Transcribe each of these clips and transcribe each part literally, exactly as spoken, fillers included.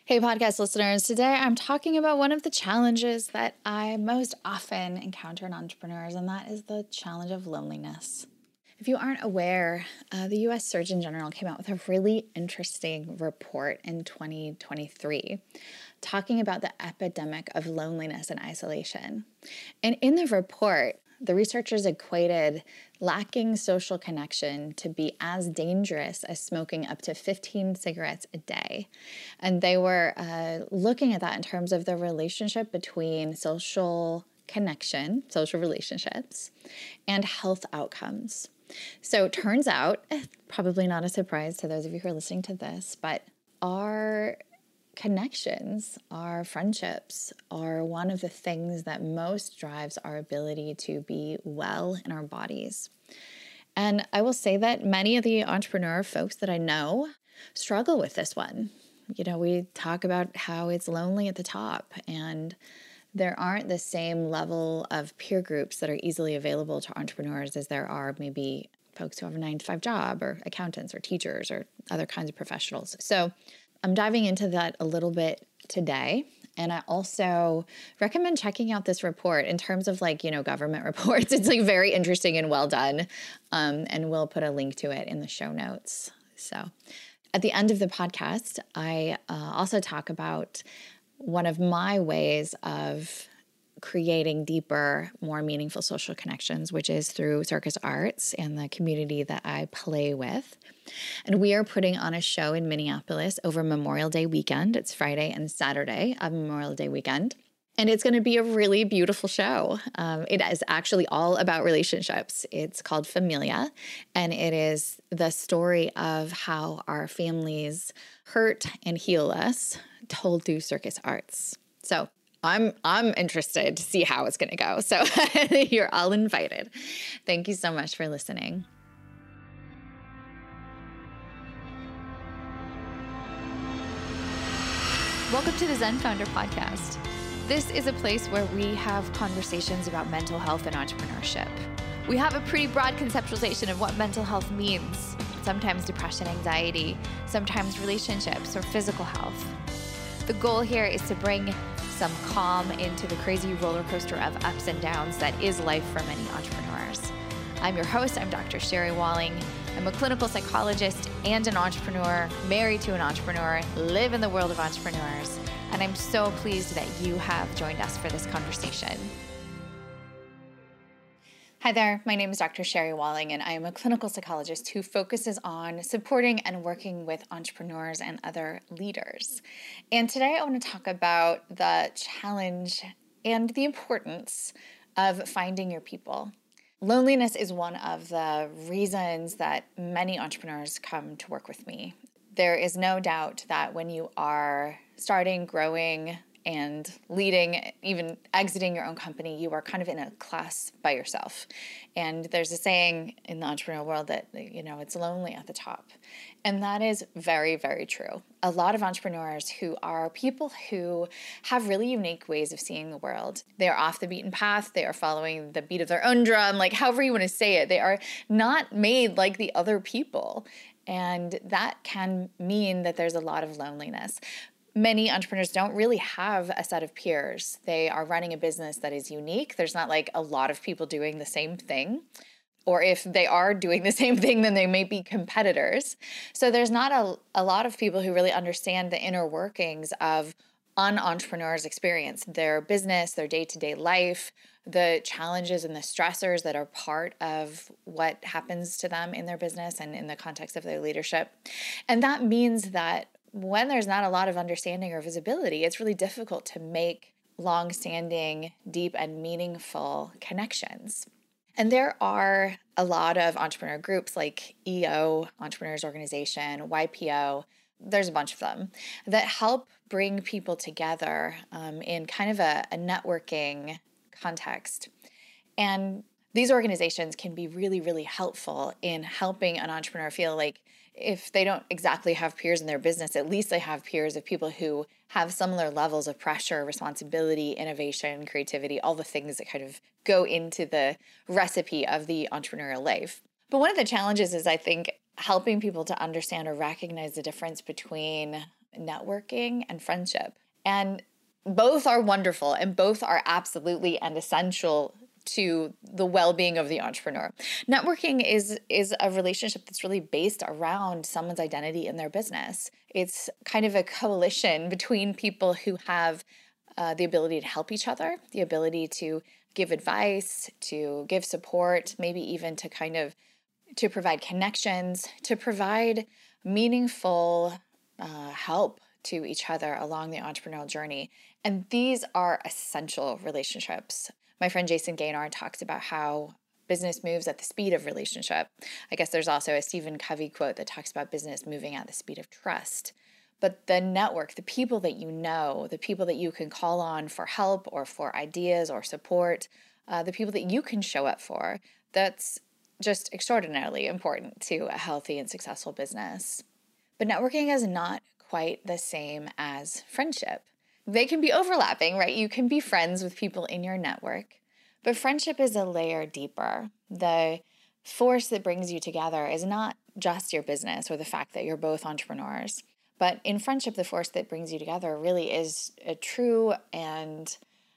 Hey, podcast listeners. Today I'm talking about one of the challenges that I most often encounter in entrepreneurs, and that is the challenge of loneliness. If you aren't aware, uh, the U S Surgeon General came out with a really interesting report in twenty twenty-three talking about the epidemic of loneliness and isolation. And in the report, the researchers equated lacking social connection to be as dangerous as smoking up to fifteen cigarettes a day. And they were uh, looking at that in terms of the relationship between social connection, social relationships, and health outcomes. So it turns out, probably not a surprise to those of you who are listening to this, but our connections, our friendships are one of the things that most drives our ability to be well in our bodies. And I will say that many of the entrepreneur folks that I know struggle with this one. You know, we talk about how it's lonely at the top, and there aren't the same level of peer groups that are easily available to entrepreneurs as there are maybe folks who have a nine to five job or accountants or teachers or other kinds of professionals. So I'm diving into that a little bit today. And I also recommend checking out this report in terms of like, you know, government reports. It's like very interesting and well done. Um, and we'll put a link to it in the show notes. So at the end of the podcast, I uh, also talk about one of my ways of creating deeper, more meaningful social connections, which is through Circus Arts and the community that I play with. And we are putting on a show in Minneapolis over Memorial Day weekend. It's Friday and Saturday of Memorial Day weekend. And it's going to be a really beautiful show. Um, it is actually all about relationships. It's called Familia, and it is the story of how our families hurt and heal us, told through Circus Arts. So I'm I'm interested to see how it's going to go. So you're all invited. Thank you so much for listening. Welcome to the Zen Founder Podcast. This is a place where we have conversations about mental health and entrepreneurship. We have a pretty broad conceptualization of what mental health means. Sometimes depression, anxiety, sometimes relationships or physical health. The goal here is to bring some calm into the crazy roller coaster of ups and downs that is life for many entrepreneurs. I'm your host, I'm Doctor Sherry Walling. I'm a clinical psychologist and an entrepreneur, married to an entrepreneur, live in the world of entrepreneurs, and I'm so pleased that you have joined us for this conversation. Hi there, my name is Doctor Sherry Walling, and I am a clinical psychologist who focuses on supporting and working with entrepreneurs and other leaders. And today I want to talk about the challenge and the importance of finding your people. Loneliness is one of the reasons that many entrepreneurs come to work with me. There is no doubt that when you are starting, growing, and leading, even exiting your own company, you are kind of in a class by yourself. And there's a saying in the entrepreneurial world that, you know, it's lonely at the top. And that is very, very true. A lot of entrepreneurs who are people who have really unique ways of seeing the world. They are off the beaten path. They are following the beat of their own drum, like however you want to say it. They are not made like the other people. And that can mean that there's a lot of loneliness. Many entrepreneurs don't really have a set of peers. They are running a business that is unique. There's not like a lot of people doing the same thing. Or if they are doing the same thing, then they may be competitors. So there's not a, a lot of people who really understand the inner workings of an entrepreneur's experience, their business, their day-to-day life, the challenges and the stressors that are part of what happens to them in their business and in the context of their leadership. And that means that when there's not a lot of understanding or visibility, it's really difficult to make long-standing, deep, and meaningful connections. And there are a lot of entrepreneur groups like E O, Entrepreneurs Organization, Y P O, there's a bunch of them, that help bring people together um, in kind of a, a networking context. And these organizations can be really, really helpful in helping an entrepreneur feel like if they don't exactly have peers in their business, at least they have peers of people who have similar levels of pressure, responsibility, innovation, creativity, all the things that kind of go into the recipe of the entrepreneurial life. But one of the challenges is, I think, helping people to understand or recognize the difference between networking and friendship. And both are wonderful and both are absolutely and essential to the well-being of the entrepreneur. Networking is is a relationship that's really based around someone's identity in their business. It's kind of a coalition between people who have uh, the ability to help each other, the ability to give advice, to give support, maybe even to kind of to provide connections, to provide meaningful uh, help to each other along the entrepreneurial journey. And these are essential relationships. My friend Jason Gaynor talks about how business moves at the speed of relationship. I guess there's also a Stephen Covey quote that talks about business moving at the speed of trust. But the network, the people that you know, the people that you can call on for help or for ideas or support, uh, the people that you can show up for, that's just extraordinarily important to a healthy and successful business. But networking is not quite the same as friendship. They can be overlapping, right? You can be friends with people in your network, but friendship is a layer deeper. The force that brings you together is not just your business or the fact that you're both entrepreneurs, but in friendship, the force that brings you together really is a true and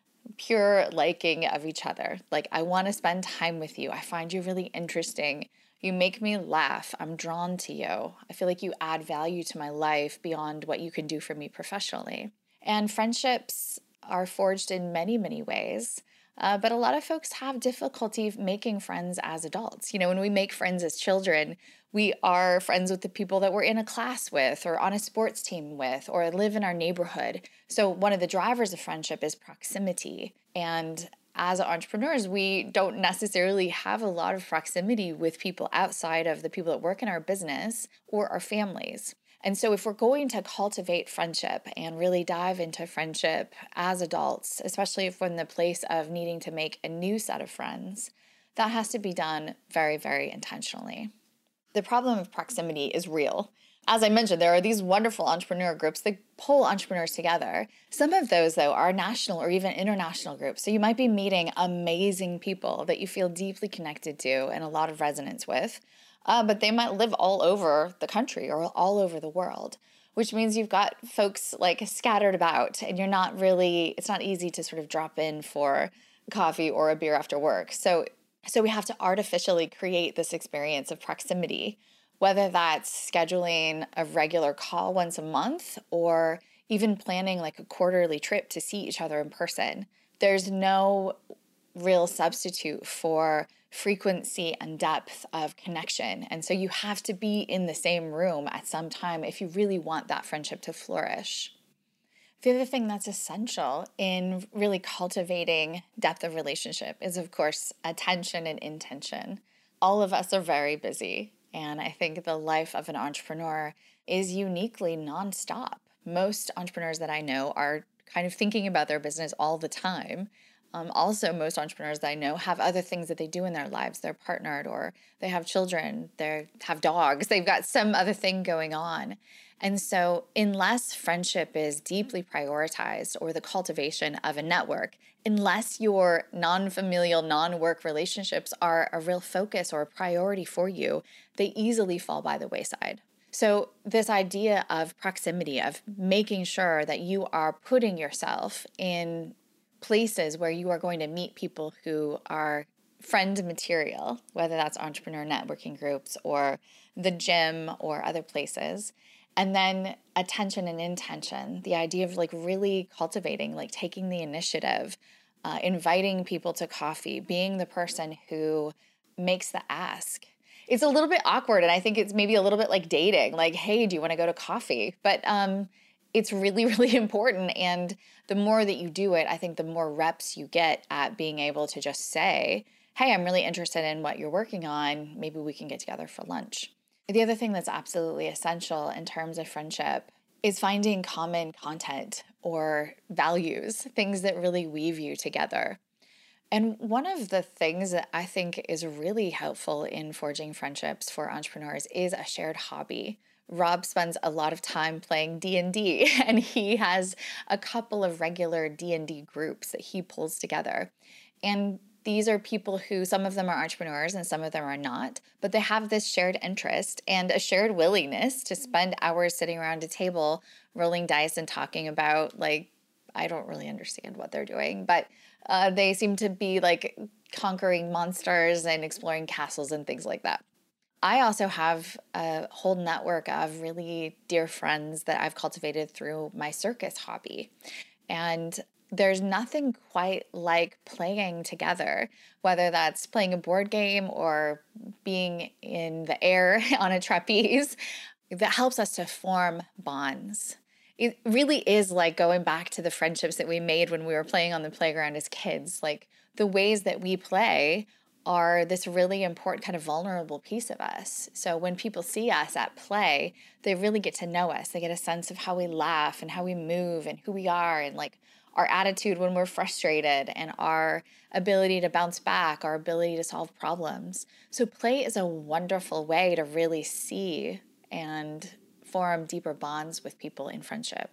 pure liking of each other. Like, I want to spend time with you. I find you really interesting. You make me laugh. I'm drawn to you. I feel like you add value to my life beyond what you can do for me professionally. And friendships are forged in many, many ways. Uh, but a lot of folks have difficulty making friends as adults. You know, when we make friends as children, we are friends with the people that we're in a class with or on a sports team with or live in our neighborhood. So one of the drivers of friendship is proximity. And as entrepreneurs, we don't necessarily have a lot of proximity with people outside of the people that work in our business or our families. And so if we're going to cultivate friendship and really dive into friendship as adults, especially if we're in the place of needing to make a new set of friends, that has to be done very, very intentionally. The problem of proximity is real. As I mentioned, there are these wonderful entrepreneur groups that pull entrepreneurs together. Some of those, though, are national or even international groups. So you might be meeting amazing people that you feel deeply connected to and a lot of resonance with. Uh, but they might live all over the country or all over the world, which means you've got folks like scattered about and you're not really, it's not easy to sort of drop in for coffee or a beer after work. So, so we have to artificially create this experience of proximity, whether that's scheduling a regular call once a month or even planning like a quarterly trip to see each other in person. There's no real substitute for frequency and depth of connection. And so you have to be in the same room at some time if you really want that friendship to flourish. The other thing that's essential in really cultivating depth of relationship is, of course, attention and intention. All of us are very busy, and I think the life of an entrepreneur is uniquely nonstop. Most entrepreneurs that I know are kind of thinking about their business all the time. Um, also, most entrepreneurs that I know have other things that they do in their lives. They're partnered or they have children, they have dogs, they've got some other thing going on. And so unless friendship is deeply prioritized or the cultivation of a network, unless your non-familial, non-work relationships are a real focus or a priority for you, they easily fall by the wayside. So this idea of proximity, of making sure that you are putting yourself in places where you are going to meet people who are friend material, whether that's entrepreneur networking groups or the gym or other places. And then attention and intention, the idea of like really cultivating, like taking the initiative, uh, inviting people to coffee, being the person who makes the ask. It's a little bit awkward, and I think it's maybe a little bit like dating, like, hey, do you want to go to coffee? But um, it's really, really important. And the more that you do it, I think the more reps you get at being able to just say, hey, I'm really interested in what you're working on. Maybe we can get together for lunch. The other thing that's absolutely essential in terms of friendship is finding common content or values, things that really weave you together. And one of the things that I think is really helpful in forging friendships for entrepreneurs is a shared hobby. Rob spends a lot of time playing D and D, and he has a couple of regular D and D groups that he pulls together. And These are people who, some of them are entrepreneurs and some of them are not, but they have this shared interest and a shared willingness to spend hours sitting around a table, rolling dice and talking about, like, I don't really understand what they're doing, but uh, they seem to be like conquering monsters and exploring castles and things like that. I also have a whole network of really dear friends that I've cultivated through my circus hobby. And there's nothing quite like playing together, whether that's playing a board game or being in the air on a trapeze, that helps us to form bonds. It really is like going back to the friendships that we made when we were playing on the playground as kids. Like, the ways that we play are this really important kind of vulnerable piece of us. So when people see us at play, they really get to know us. They get a sense of how we laugh and how we move and who we are, and like our attitude when we're frustrated, and our ability to bounce back, our ability to solve problems. So play is a wonderful way to really see and form deeper bonds with people in friendship.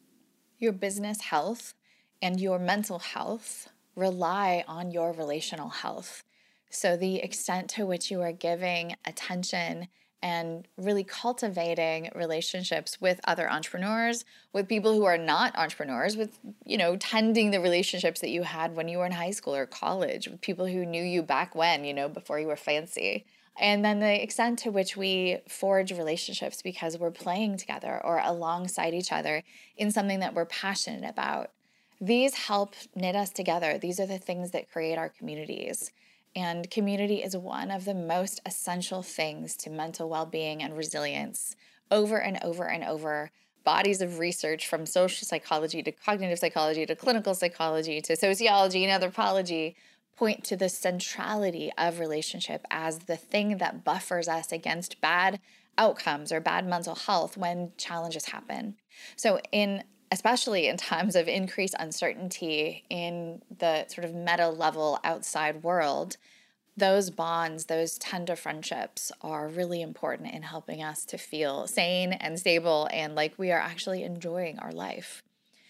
Your business health and your mental health rely on your relational health. So the extent to which you are giving attention and really cultivating relationships with other entrepreneurs, with people who are not entrepreneurs, with, you know, tending the relationships that you had when you were in high school or college, with people who knew you back when, you know, before you were fancy. And then the extent to which we forge relationships because we're playing together or alongside each other in something that we're passionate about. These help knit us together. These are the things that create our communities. And community is one of the most essential things to mental well-being and resilience. Over and over and over, bodies of research from social psychology to cognitive psychology to clinical psychology to sociology and anthropology point to the centrality of relationship as the thing that buffers us against bad outcomes or bad mental health when challenges happen. So in especially in times of increased uncertainty in the sort of meta level outside world, those bonds, those tender friendships are really important in helping us to feel sane and stable and like we are actually enjoying our life.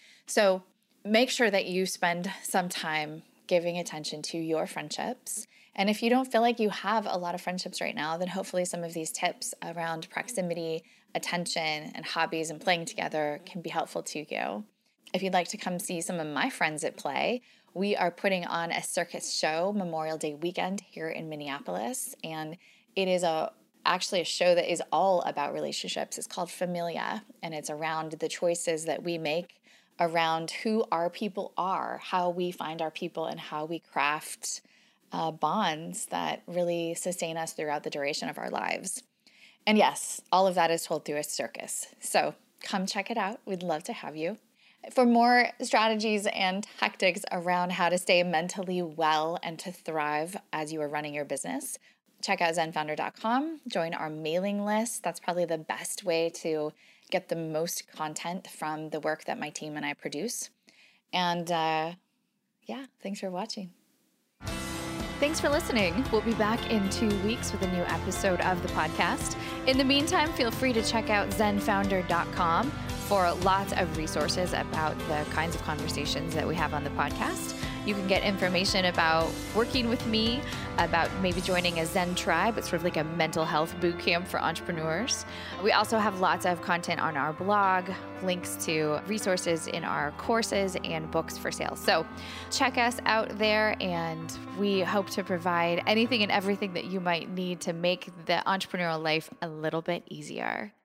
So make sure that you spend some time giving attention to your friendships. And if you don't feel like you have a lot of friendships right now, then hopefully some of these tips around proximity, attention, and hobbies and playing together can be helpful to you. If you'd like to come see some of my friends at play, we are putting on a circus show Memorial Day weekend here in Minneapolis, and it is a actually a show that is all about relationships. It's called Familia, and it's around the choices that we make around who our people are, how we find our people, and how we craft uh, bonds that really sustain us throughout the duration of our lives. And yes, all of that is told through a circus. So come check it out. We'd love to have you. For more strategies and tactics around how to stay mentally well and to thrive as you are running your business, check out zen founder dot com. Join our mailing list. That's probably the best way to get the most content from the work that my team and I produce. And uh, yeah, thanks for watching. Thanks for listening. We'll be back in two weeks with a new episode of the podcast. In the meantime, feel free to check out zen founder dot com for lots of resources about the kinds of conversations that we have on the podcast. You can get information about working with me, about maybe joining a Zen tribe. It's sort of like a mental health boot camp for entrepreneurs. We also have lots of content on our blog, links to resources in our courses and books for sale. So check us out there, and we hope to provide anything and everything that you might need to make the entrepreneurial life a little bit easier.